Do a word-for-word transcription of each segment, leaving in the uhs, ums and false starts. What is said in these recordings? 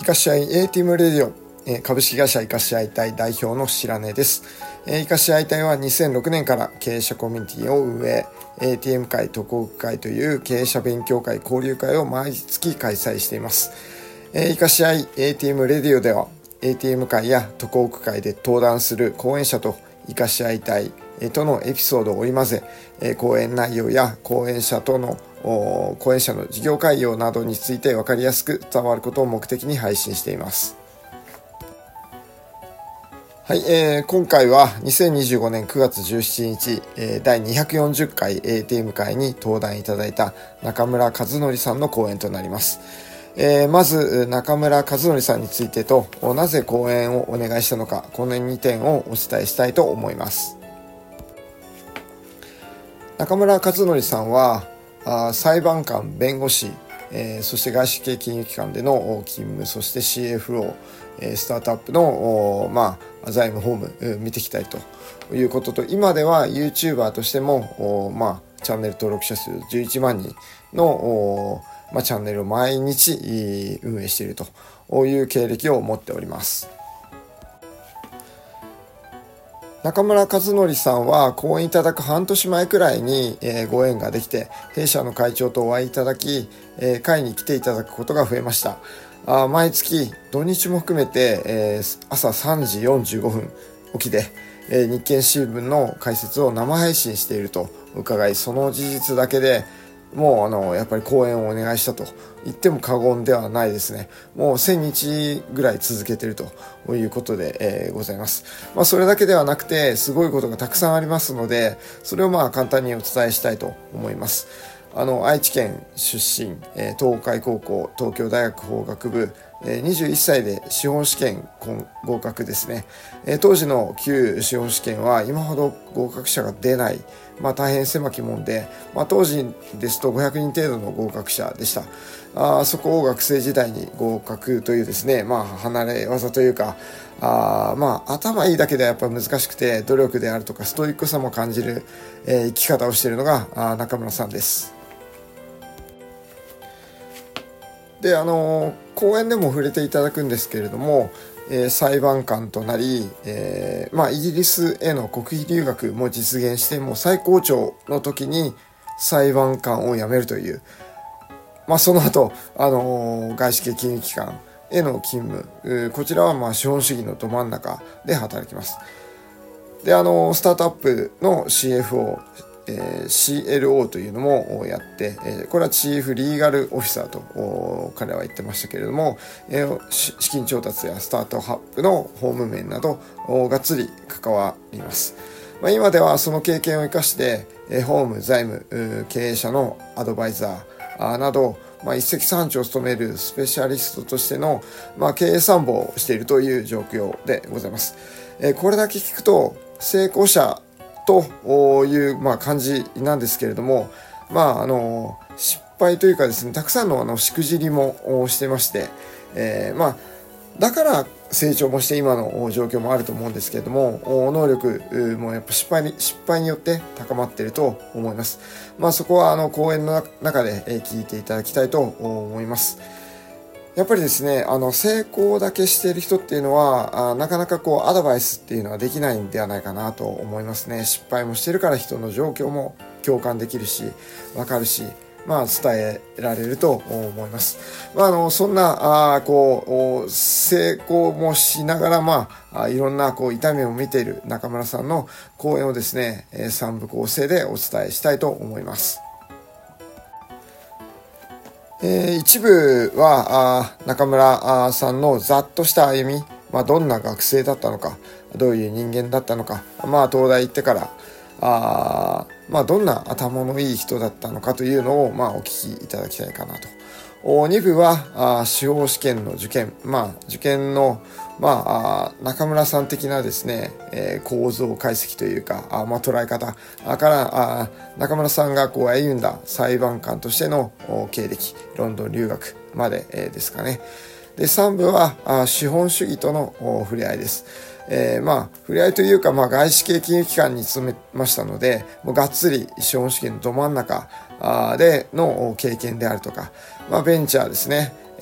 イカシアイ エーティーエム レディオ、えー、株式会社イカシアイ隊代表の白根です。えー、イカシアイ隊はにせんろくねんから経営者コミュニティを運営、 エーティーエム 会渡航会という経営者勉強会交流会を毎月開催しています。えー、イカシアイ エーティーエム レディオでは エーティーエム 会や渡航会で登壇する講演者とイカシアイ隊とのエピソードを織り交ぜ、講演内容や講演者との講演者の事業概要などについて分かりやすく伝わることを目的に配信しています。はい、えー、今回はにせんにじゅうごねんくがつじゅうしちにち、えー、だいにひゃくよんじゅっかい エーティーエム 会に登壇いただいた中村和則さんの講演となります。えー、まず中村和則さんについてと、なぜ講演をお願いしたのか、このにてんをお伝えしたいと思います。中村和則さんはあ裁判官、弁護士、えー、そして外資系金融機関での勤務、そして シーエフオー、えー、スタートアップの、まあ、財務法務見ていきたいということと、今では YouTuber としても、まあ、チャンネル登録者数じゅういちまんにんの、まあ、チャンネルを毎日運営しているという経歴を持っております。中村和則さんは講演いただく半年前くらいに、えー、ご縁ができて、弊社の会長とお会いいただき、えー、会に来ていただくことが増えました。あ毎月土日も含めて、えー、朝さんじよんじゅうごふん起きで、えー、日経新聞の解説を生配信していると伺い、その事実だけでもうあのやっぱり講演をお願いしたと言っても過言ではないですね。もうせんにちぐらい続けているということで、えー、ございます。まあ、それだけではなくてすごいことがたくさんありますので、それをまあ簡単にお伝えしたいと思います。あの愛知県出身、えー、東海高校東京大学法学部、えー、にじゅういっさいで司法試験合格ですね。えー、当時の旧司法試験は今ほど合格者が出ない、まあ、大変狭き門で、まあ、当時ですとごひゃくにん程度の合格者でした。あそこを学生時代に合格というですね、まあ、離れ技というか、あまあ頭いいだけではやっぱり難しくて、努力であるとかストイックさも感じる、えー、生き方をしているのがあ中村さんです。であの講演でも触れていただくんですけれども、えー、裁判官となり、えーまあ、イギリスへの国費留学も実現して、もう最高潮の時に裁判官を辞めるという、まあ、その後、あのー、外資系金融機関への勤務、こちらはまあ資本主義のど真ん中で働きます。であのー、スタートアップの シーエフオー、えー、シーエルオー というのもやって、えー、これはチーフリーガルオフィサーと彼は言ってましたけれども、えー、資金調達やスタートアップの法務面などがっつり関わります。まあ、今ではその経験を生かして、えー、法務、財務、経営者のアドバイザーなど、まあ、一石三鳥を務めるスペシャリストとしての、まあ、経営参謀をしているという状況でございます。えー、これだけ聞くと成功者という、まあ、感じなんですけれども、まあ、あの失敗というかですね、たくさんのあのしくじりもしてまして、えーまあ、だから成長もして今の状況もあると思うんですけれども、能力もやっぱ失敗に失敗によって高まっていると思います。まあ、そこはあの講演の中で聞いていただきたいと思います。やっぱりですね、あの成功だけしている人っていうのはあなかなかこうアドバイスっていうのはできないんではないかなと思いますね。失敗もしてるから人の状況も共感できるし分かるし、まあ、伝えられると思います。まあ、あのそんなあこう成功もしながら、まあ、いろんなこう痛みを見ている中村さんの講演をですね、さんぶ構成でお伝えしたいと思います。えー、一部はあ中村さんのざっとした歩み、まあ、どんな学生だったのか、どういう人間だったのか、まあ、東大行ってからあ、まあ、どんな頭のいい人だったのかというのを、まあ、お聞きいただきたいかなと。に部はあ司法試験の受験、まあ、受験の、まあ、中村さん的なですね、えー、構造解析というか、あまあ、捉え方からあ中村さんがこう歩んだ裁判官としての経歴、ロンドン留学まで、えー、ですかね。でさん部はあ資本主義との触れ合いです。えー、まあ触れ合いというか、まあ、外資系金融機関に勤めましたので、もうがっつり資本主義のど真ん中での経験であるとか、まあ、ベンチャーですね、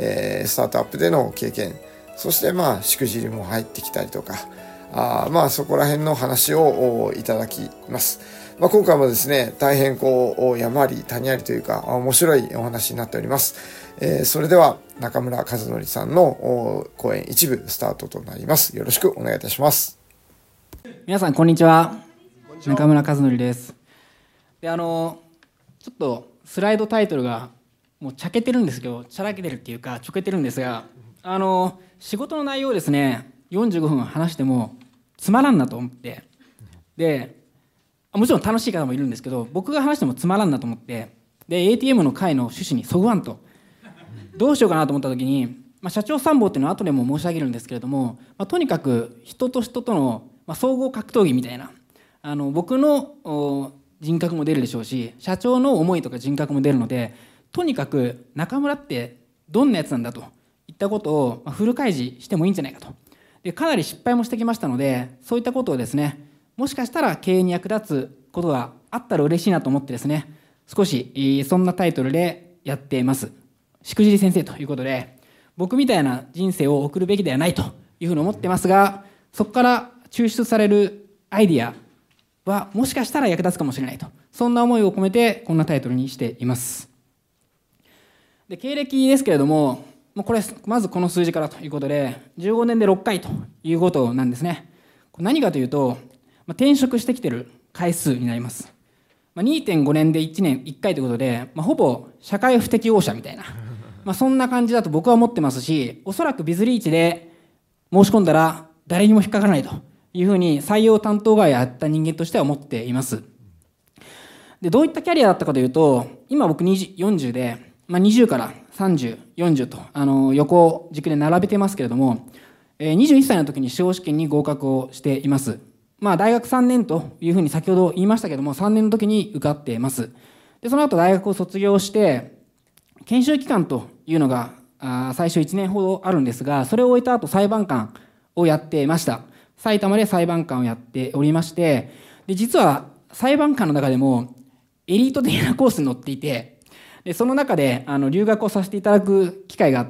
えー、スタートアップでの経験、そしてまあしくじりも入ってきたりとか、あまあそこら辺の話をいただきます。まあ、今回もですね、大変こう山あり谷ありというか面白いお話になっております。えー、それでは中村和則さんの講演一部スタートとなります。よろしくお願いいたします。 皆さんこんにちは。中村和則です。であのちょっとスライドタイトルがもうちゃけてるんですけど、ちゃらけてるっていうかちょけてるんですが、あの仕事の内容をですねよんじゅうごふん話してもつまらんなと思って、でもちろん楽しい方もいるんですけど、僕が話してもつまらんなと思って、で エーティーエム の会の趣旨にそぐわんと、どうしようかなと思った時に、まあ、社長参謀っていうのは後でも申し上げるんですけれども、まあ、とにかく人と人との、まあ、総合格闘技みたいな、あの僕の人格も出るでしょうし、社長の思いとか人格も出るので、とにかく中村ってどんなやつなんだといったことをフル開示してもいいんじゃないかと。でかなり失敗もしてきましたので、そういったことをですね、もしかしたら経営に役立つことがあったら嬉しいなと思ってですね、少しそんなタイトルでやっています。しくじり先生ということで、僕みたいな人生を送るべきではないというふうに思ってますが、そこから抽出されるアイディアはもしかしたら役立つかもしれないと、そんな思いを込めてこんなタイトルにしています。で経歴ですけれども、これまずこの数字からということで、じゅうごねんでろっかいということなんですね。何かというと、転職してきてる回数になります。にてんごねんでいちねんいっかいということで、まあ、ほぼ社会不適応者みたいな、まあそんな感じだと僕は思ってますし、おそらくビズリーチで申し込んだら誰にも引っかからないというふうに採用担当がやった人間としては思っています。でどういったキャリアだったかというと、今僕よんじゅうで、まあ、にじゅうからさんじゅう、よんじゅうとあの横軸で並べてますけれども、にじゅういっさいの時に司法試験に合格をしています。まあ、大学さんねんというふうに先ほど言いましたけども、さんねんの時に受かっています。でその後大学を卒業して研修期間というのがあ最初いちねんほどあるんですが、それを終えた後裁判官をやっていました。埼玉で裁判官をやっておりまして、で実は裁判官の中でもエリート的なコースに乗っていて、でその中であの留学をさせていただく機会があって、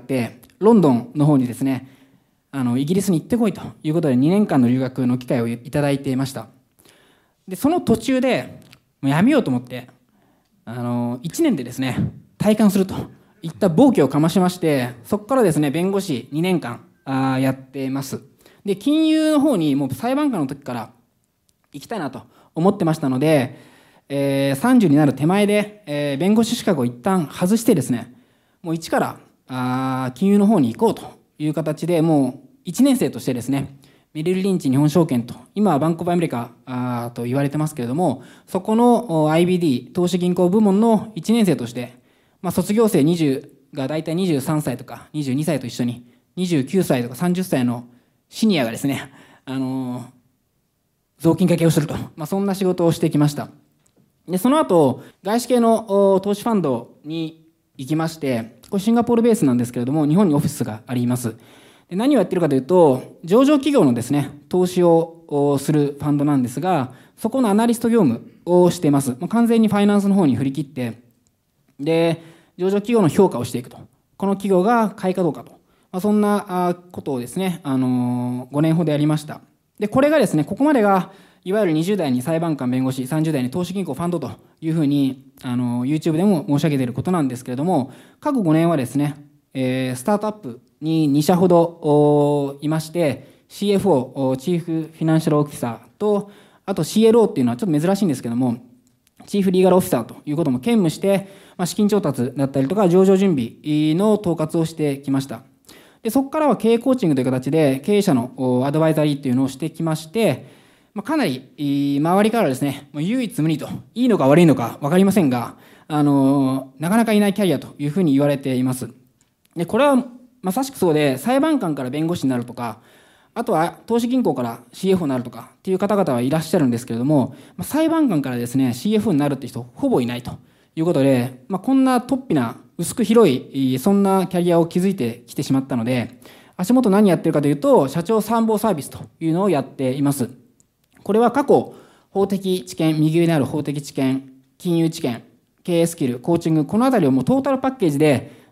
ロンドンの方にですね、あのイギリスに行ってこいということでにねんかんの留学の機会をいただいていました。でその途中でもうやめようと思って、あのいちねんでですね退官するといった暴挙をかましまして、そこからですね弁護士にねんかんあやってます。で金融の方にもう裁判官の時から行きたいなと思ってましたので、えー、さんじゅうになる手前で、えー、弁護士資格を一旦外してですね、もう一からあ金融の方に行こうという形で、もういちねん生としてですね、メリル・リンチ日本証券と、今はバンクオブアメリカあと言われてますけれども、そこの アイビーディー 投資銀行部門のいちねん生として、まあ、卒業生にじゅうが大体にじゅうさんさいとかにじゅうにさいと一緒ににじゅうきゅうさいとかさんじゅっさいのシニアがですね、あのー、雑巾掛けをすると、まあ、そんな仕事をしてきました。でその後外資系の投資ファンドに行きまして、これシンガポールベースなんですけれども、日本にオフィスがあります。で何をやってるかというと、上場企業のですね投資をするファンドなんですが、そこのアナリスト業務をしています。もう完全にファイナンスの方に振り切って、で上場企業の評価をしていくと、この企業が買いかどうかと、まあ、そんなことをですね、あのー、ごねんほどやりました。でこれがですね、ここまでがいわゆるにじゅう代に裁判官弁護士、さんじゅう代に投資銀行ファンドというふうにあの YouTube でも申し上げていることなんですけれども、過去ごねんはですね、えー、スタートアップにに社ほどいまして、 シーエフオー チーフフィナンシャルオフィサーと、あと シーエルオー っていうのはちょっと珍しいんですけども、チーフリーガルオフィサーということも兼務して、まあ、資金調達だったりとか上場準備の統括をしてきました。でそこからは経営コーチングという形で経営者のアドバイザリーというのをしてきまして、まあ、かなり周りからですね、唯一無二と、いいのか悪いのか分かりませんが、あのなかなかいないキャリアというふうに言われています。でこれはまさしくそうで、裁判官から弁護士になるとか、あとは投資銀行から シーエフオー になるとかっていう方々はいらっしゃるんですけれども、裁判官からですね シーエフオー になるって人ほぼいないということで、まあ、こんな突飛な薄く広いそんなキャリアを築いてきてしまったので、足元何やってるかというと、社長参謀サービスというのをやっています。これは過去法的知見、右上にある法的知見、金融知見、経営スキル、コーチング、このあたりをもうトータルパッケージで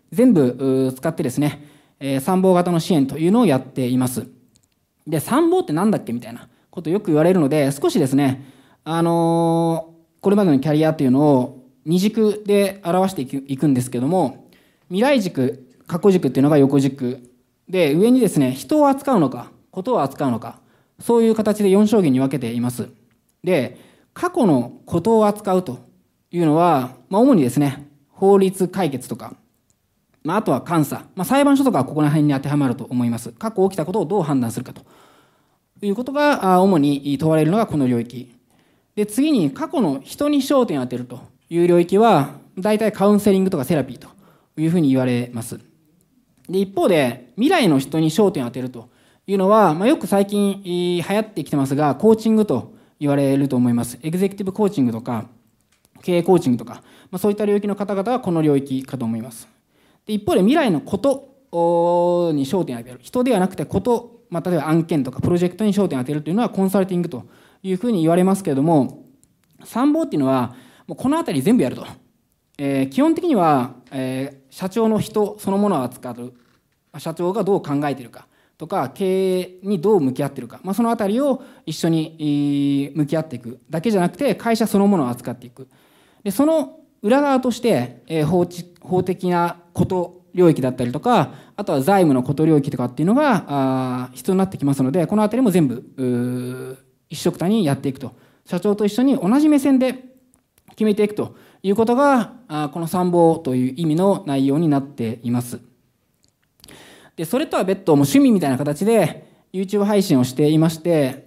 全部使ってですね、えー、参謀型の支援というのをやっています。で、参謀ってなんだっけみたいなことをよく言われるので、少しですね、あのー、これまでのキャリアというのを二軸で表していく、いくんですけども、未来軸、過去軸っていうのが横軸で、上にですね、人を扱うのか、ことを扱うのか、そういう形でよん象限に分けています。で、過去のことを扱うというのは、まあ、主にですね、法律解決とか、まあ、あとは監査、まあ、裁判所とかはここら辺に当てはまると思います。過去起きたことをどう判断するかということが主に問われるのがこの領域。で、次に過去の人に焦点を当てるという領域は、大体カウンセリングとかセラピーというふうに言われます。で、一方で、未来の人に焦点を当てるというのは、まあ、よく最近流行ってきてますが、コーチングと言われると思います。エグゼクティブコーチングとか、経営コーチングとか、まあ、そういった領域の方々はこの領域かと思います。で、一方で未来のことに焦点を当てる。人ではなくてこと、まあ、例えば案件とかプロジェクトに焦点を当てるというのはコンサルティングというふうに言われますけれども、参謀っていうのは、もうこのあたり全部やると。えー、基本的には、えー、社長の人そのものを扱う、社長がどう考えているかとか、経営にどう向き合っているか、まあ、そのあたりを一緒に向き合っていくだけじゃなくて、会社そのものを扱っていく。で、その裏側として、えー、法, 法的なこと領域だったりとか、あとは財務のこと領域とかっていうのがあ必要になってきますので、このあたりも全部一緒くたにやっていくと。社長と一緒に同じ目線で決めていくということが、あこの参謀という意味の内容になっています。で、それとは別途もう趣味みたいな形で YouTube 配信をしていまして、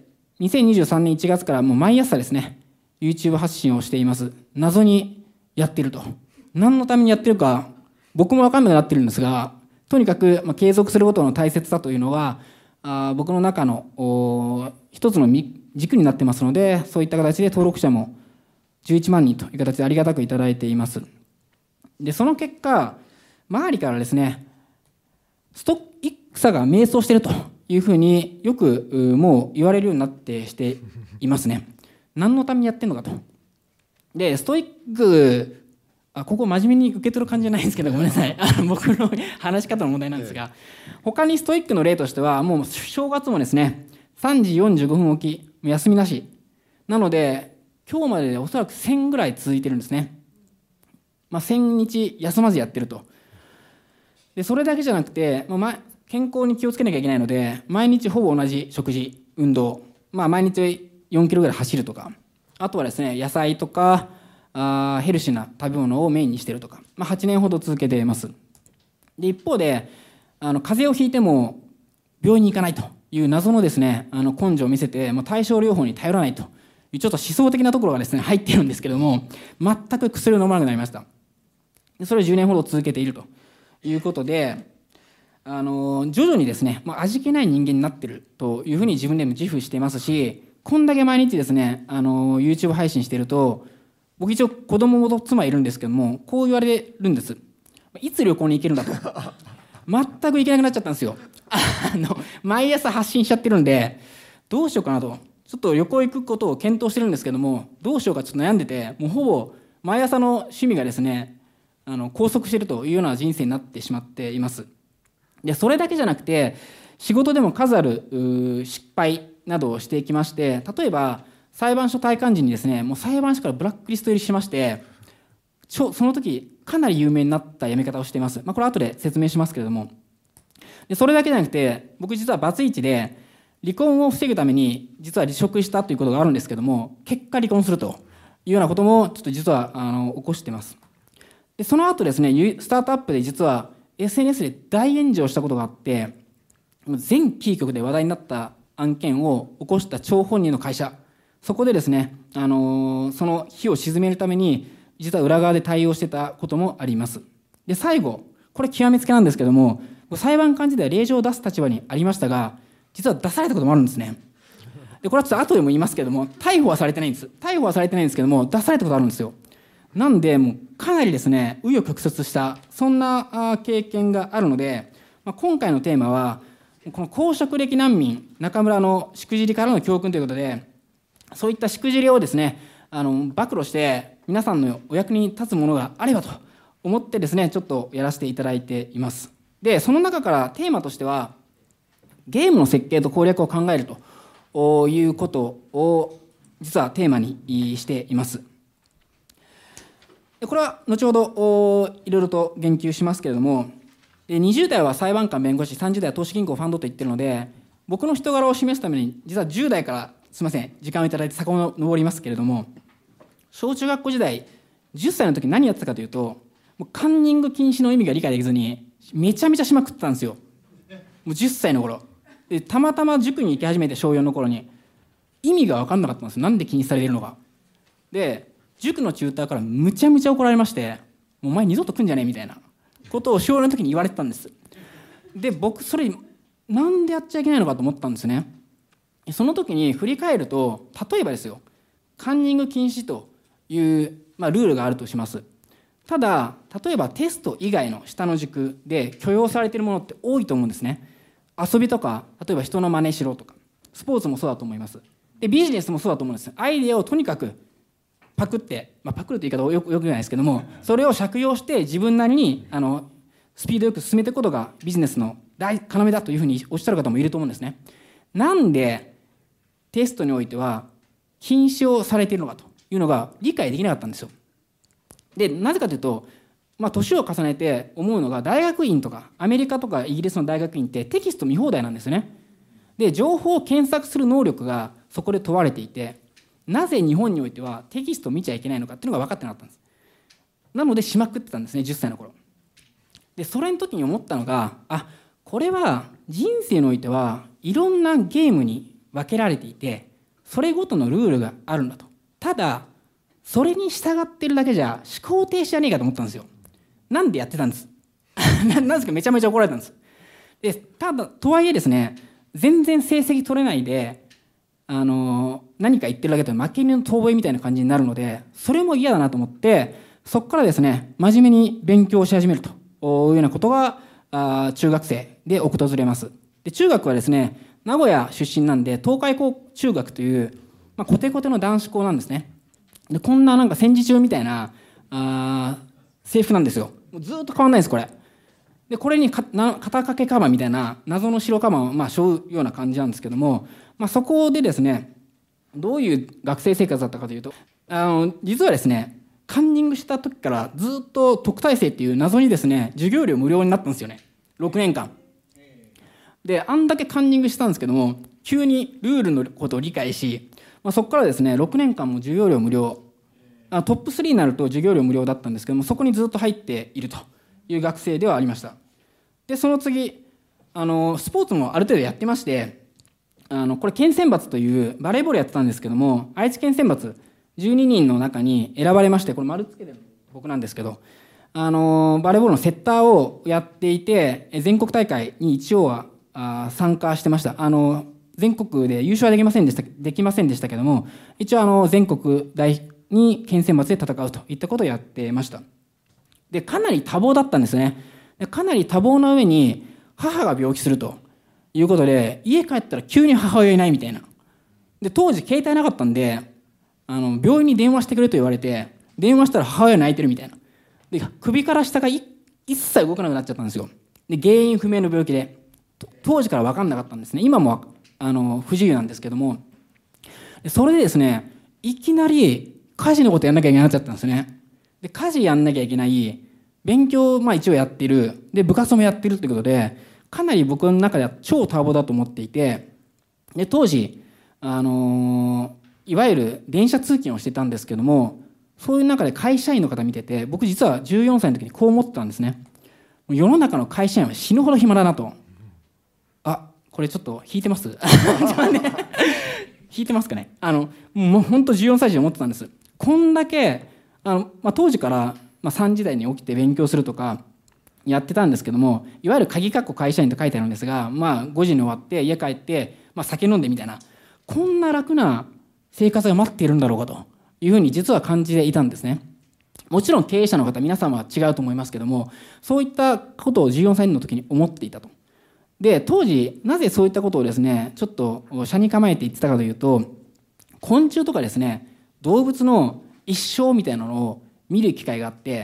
にせんにじゅうさんねんいちがつからもう毎朝ですね、YouTube 発信をしています。謎にやってると。何のためにやってるか、僕も分かんなくなってるんですが、とにかく、まあ、継続することの大切さというのは、あ僕の中の一つの軸になってますので、そういった形で登録者もじゅういちまんにんという形でありがたくいただいています。で、その結果、周りからですね、ストイックさが迷走しているというふうによくもう言われるようになってしていますね。何のためにやってんのかと。で、ストイック、あ、ここ真面目に受け取る感じじゃないんですけど、ごめんなさい。あの僕の話し方の問題なんですが、他にストイックの例としては、もう正月もですね、さんじよんじゅうごふんおき、休みなし。なので、今日まででおそらくせんぐらい続いてるんですね。まあ、せんにち休まずやってると。で、それだけじゃなくて、まあ、健康に気をつけなきゃいけないので、毎日ほぼ同じ食事、運動、まあ、毎日よんキロぐらい走るとか、あとはですね、野菜とか、あヘルシーな食べ物をメインにしているとか、まあ、はちねんほど続けています。で、一方で、あの風邪をひいても病院に行かないという謎のですね、あの根性を見せて、もう対症療法に頼らないというちょっと思想的なところがですね、入っているんですけども、全く薬を飲まなくなりました。で、それをじゅうねんほど続けているということで、あの徐々にですね、まあ、味気ない人間になっているというふうに自分でも自負していますし、こんだけ毎日ですね、あの YouTube 配信していると、僕一応子供と妻いるんですけども、こう言われるんです。いつ旅行に行けるんだと。全く行けなくなっちゃったんですよ。あの毎朝発信しちゃってるんで、どうしようかなと。ちょっと旅行行くことを検討してるんですけども、どうしようかちょっと悩んでて、もうほぼ毎朝の趣味がですね、あの拘束しているというような人生になってしまっています。で、それだけじゃなくて、仕事でも数ある失敗などをしていきまして、例えば裁判所退官時にですね、もう裁判所からブラックリスト入りしまして、ちょその時かなり有名になった辞め方をしています。まあ、これは後で説明しますけれども、でそれだけじゃなくて、僕実はバツイチで離婚を防ぐために実は離職したということがあるんですけども、結果離婚するというようなこともちょっと実はあの起こしています。でその後ですね、スタートアップで実は エスエヌエス で大炎上したことがあって、全キー局で話題になった案件を起こした張本人の会社、そこでですね、あのー、その火を鎮めるために実は裏側で対応してたこともあります。で、最後、これ極めつけなんですけども、裁判官時代は令状を出す立場にありましたが、実は出されたこともあるんですね。で、これはちょっと後でも言いますけども、逮捕はされてないんです。逮捕はされてないんですけども、出されたことあるんですよ。なんで、もうかなりですね、紆余曲折した、そんな経験があるので、まあ、今回のテーマは、この公職歴難民、中村のしくじりからの教訓ということで、そういったしくじりをですね、あの暴露して、皆さんのお役に立つものがあればと思ってですねちょっとやらせていただいています。でその中からテーマとしてはゲームの設計と攻略を考えるということを実はテーマにしています。これは後ほどいろいろと言及しますけれども、にじゅう代は裁判官弁護士、さんじゅう代は投資銀行ファンドと言ってるので、僕の人柄を示すために実はじゅう代からすみません時間をいただいて遡りますけれども、小中学校時代じゅっさいの時何やってたかというと、もうカンニング禁止の意味が理解できずにめちゃめちゃしまくってたんですよ。もうじゅっさいの頃で、たまたま塾に行き始めてしょうよんの頃に意味が分かんなかったんですよ。なんで禁止されているのか。で塾のチューターからむちゃむちゃ怒られまして、もうお前二度と来んじゃねえみたいなことをしょうよんの時に言われてたんです。で僕それなんでやっちゃいけないのかと思ったんですね。その時に振り返ると、例えばですよ、カンニング禁止という、まあ、ルールがあるとします。ただ例えばテスト以外の下の軸で許容されているものって多いと思うんですね。遊びとか、例えば人の真似しろとか、スポーツもそうだと思います。でビジネスもそうだと思うんです。アイデアをとにかくパクって、まあ、パクるという言い方はよくよくないですけども、それを借用して自分なりにあのスピードよく進めていくことがビジネスの大要だというふうにおっしゃる方もいると思うんですね。なんでテストにおいては禁止をされているのかというのが理解できなかったんですよ。でなぜかというと、まあ、年を重ねて思うのが、大学院とかアメリカとかイギリスの大学院ってテキスト見放題なんですね。で情報を検索する能力がそこで問われていて、なぜ日本においてはテキストを見ちゃいけないのかっていうのが分かってなかったんです。なのでしまくってたんですね、じゅっさいの頃。でそれの時に思ったのが、あこれは人生においてはいろんなゲームに分けられていて、それごとのルールがあるんだと。ただそれに従ってるだけじゃ思考停止じゃねえかと思ったんですよ。なんでやってたんですなんですか、めちゃめちゃ怒られたんです。でただとはいえですね、全然成績取れないであの何か言ってるだけで負け犬の遠吠えみたいな感じになるので、それも嫌だなと思って、そこからですね真面目に勉強し始めるというようなことがあ中学生で訪れます。で中学はですね名古屋出身なんで、東海高中学という、まあ、コテコテの男子校なんですね。でこんななんか戦時中みたいなあ制服なんですよ。もうずっと変わんないですこれ。でこれにかな肩掛けカバンみたいな謎の白カバンをまあ背負うような感じなんですけども、まあ、そこでですねどういう学生生活だったかというと、あの実はですねカンニングした時からずっと特待生っていう謎にですね授業料無料になったんですよね、ろくねんかんで。あんだけカンニングしたんですけども、急にルールのことを理解し、まあ、そこからですねろくねんかんも授業料無料、あトップスリーになると授業料無料だったんですけども、そこにずっと入っているという学生ではありました。でその次あのスポーツもある程度やってまして、あのこれ県選抜というバレーボールやってたんですけども、愛知県選抜じゅうににんの中に選ばれまして、これ丸つけてる僕なんですけど、あのバレーボールのセッターをやっていて、全国大会に一応はあ参加してました。あの全国で優勝はできませんでしたできませんでしたけども、一応あの全国大に県選抜で戦うといったことをやってました。でかなり多忙だったんですね。でかなり多忙な上に母が病気するということで、家帰ったら急に母親いないみたいな。で当時携帯なかったんで、あの病院に電話してくれと言われて、電話したら母親泣いてるみたいな。で首から下がい一切動かなくなっちゃったんですよ。で原因不明の病気で、当時から分かんなかったんですね。今もあの不自由なんですけども、それでですねいきなり家事のことやんなきゃいけなくなっちゃったんですね。で家事やんなきゃいけない、勉強まあ一応やっている、で部活もやってるってことで、かなり僕の中では超多忙だと思っていて、で当時、あのー、いわゆる電車通勤をしてたんですけども、そういう中で会社員の方見てて、僕実はじゅうよんさいの時にこう思ってたんですね。世の中の会社員は死ぬほど暇だなと。あこれちょっと引いてます引いてますかね。あのもう本当じゅうよんさい児で思ってたんです。こんだけあの、まあ、当時から、まあ、さんじ台に起きて勉強するとかやってたんですけども、いわゆる鍵括弧会社員と書いてあるんですが、まあ、ごじに終わって家帰って、まあ、酒飲んでみたいな、こんな楽な生活が待っているんだろうかというふうに実は感じていたんですね。もちろん経営者の方皆さんは違うと思いますけども、そういったことをじゅうよんさいの時に思っていたと。で当時なぜそういったことをですねちょっと斜に構えて言ってたかというと、昆虫とかですね動物の一生みたいなのを見る機会があって、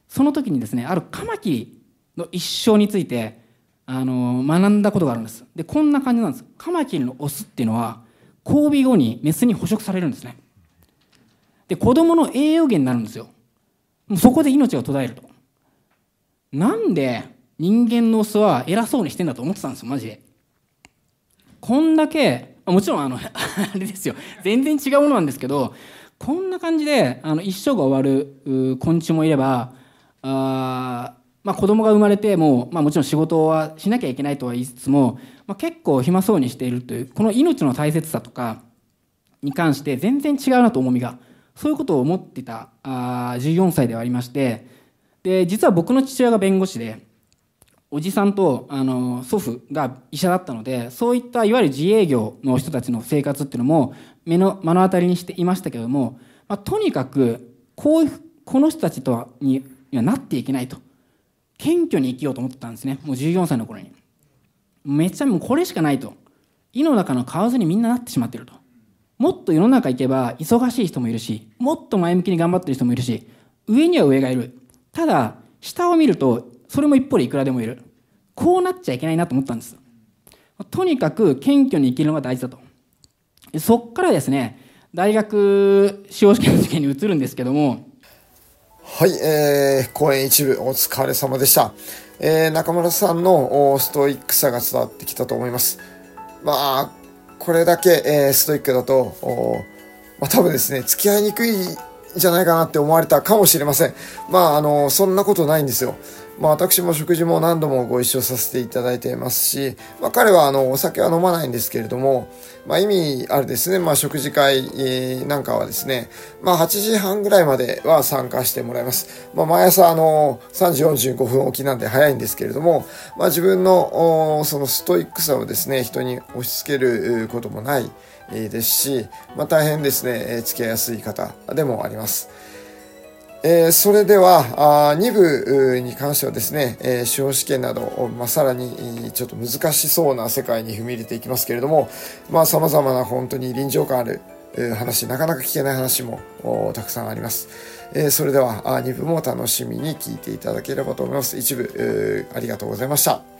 その時にですね、あるカマキリの一生についてあの学んだことがあるんです。でこんな感じなんです。カマキリのオスっていうのは交尾後にメスに捕食されるんですね。で子供の栄養源になるんですよ。もうそこで命が途絶えると。なんで人間のオスは偉そうにしてんだと思ってたんですよ、マジで。こんだけもちろんあのあれですよ、全然違うものなんですけど、こんな感じであの一生が終わる昆虫もいれば、あ、まあ、子供が生まれても、まあ、もちろん仕事はしなきゃいけないとは言いつつも、まあ、結構暇そうにしているという、この命の大切さとかに関して全然違うなと、重みが、そういうことを思っていたあじゅうよんさいではありまして、で実は僕の父親が弁護士で、おじさんとあの祖父が医者だったので、そういったいわゆる自営業の人たちの生活っていうのも目の目の当たりにしていましたけれども、まあ、とにかくこういうこの人たちとはにはなっていけないと、謙虚に生きようと思ってたんですね。もうじゅうよんさいの頃にめっちゃもうこれしかないと、井の中の蛙にみんななってしまっていると。もっと世の中行けば忙しい人もいるし、もっと前向きに頑張ってる人もいるし、上には上がいる。ただ下を見るとそれも一方でいくらでもいる。こうなっちゃいけないなと思ったんです。とにかく謙虚に生きるのが大事だと。そっからですね、大学司法試験の受験に移るんですけども、 はい、えー、講演一部お疲れ様でした。えー、中村さんのストイックさが伝わってきたと思います。まあこれだけ、えー、ストイックだと、まあ、多分ですね、付き合いにくいんじゃないかなって思われたかもしれません。まああのそんなことないんですよ。まあ、私も食事も何度もご一緒させていただいていますし、まあ、彼はあのお酒は飲まないんですけれども、まあ、意味あるですね、まあ、食事会なんかはですね、まあ、はちじはんぐらいまでは参加してもらいます。まあ、毎朝あのさんじよんじゅうごふん起きなんで早いんですけれども、まあ、自分のそのストイックさをですね、人に押し付けることもないですし、まあ、大変ですね、付き合いやすい方でもあります。えー、それではに部に関してはですね、えー、司法試験など、まあ、さらにちょっと難しそうな世界に踏み入れていきますけれども、まあ、様々な本当に臨場感ある話、なかなか聞けない話もたくさんあります。えー、それではに部も楽しみに聞いていただければと思います。一部ありがとうございました。